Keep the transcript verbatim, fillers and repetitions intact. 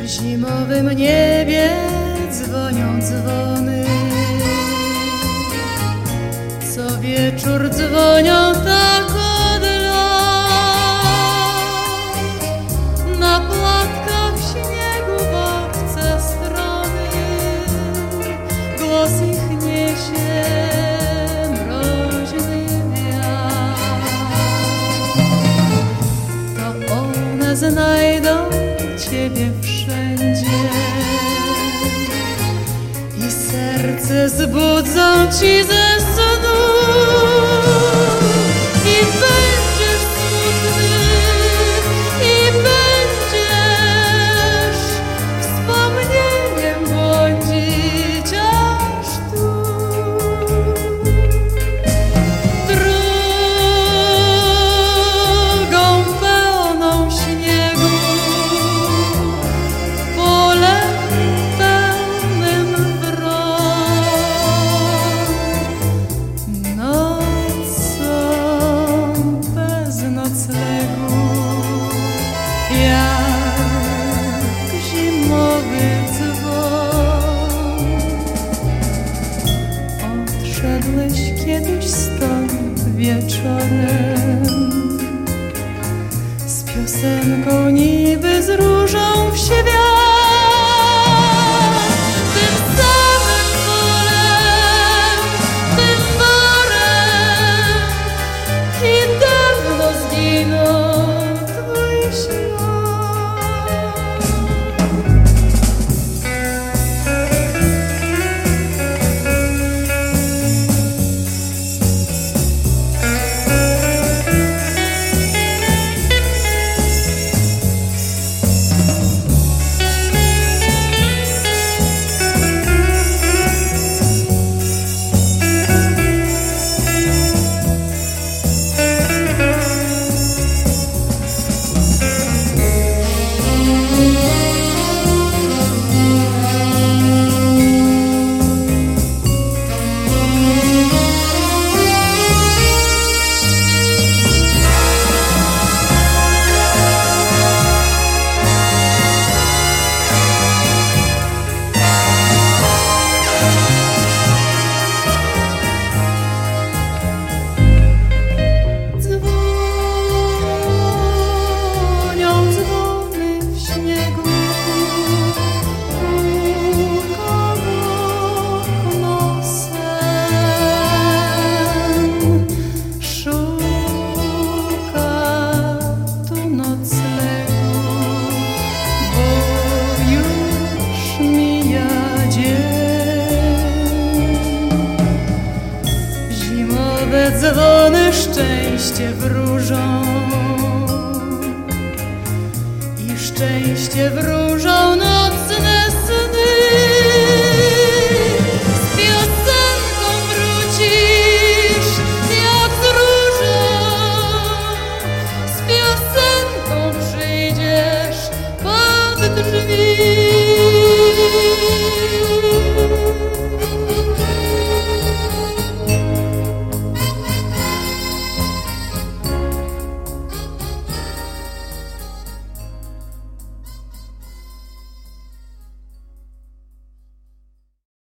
W zimowym niebie dzwonią dzwony, co wieczór dzwonią tak od lat. Na płatkach śniegu w obce strony głos ich niesie mroźny wiatr. To one znajdą Ciebie wszędzie i serce zbudzą Ci ze snu. I będziesz smutny, i będziesz wspomnieniem błądzić aż tu. Drogą pełną śniegu, polem pełnym wron, nocą bez noclegu, jak zimowy dzwon. Odszedłeś kiedyś stąd wieczorem z piosenką niby z różą w świat. Tym samym polem, tym barem i dawno zginął Twój ślad. Dzwonią dzwony w śniegu, puka w okno sen. Szuka tu noclegu, bo już mija dzień. Zimowe dzwony szczęście wróżą i szczęście wróżą.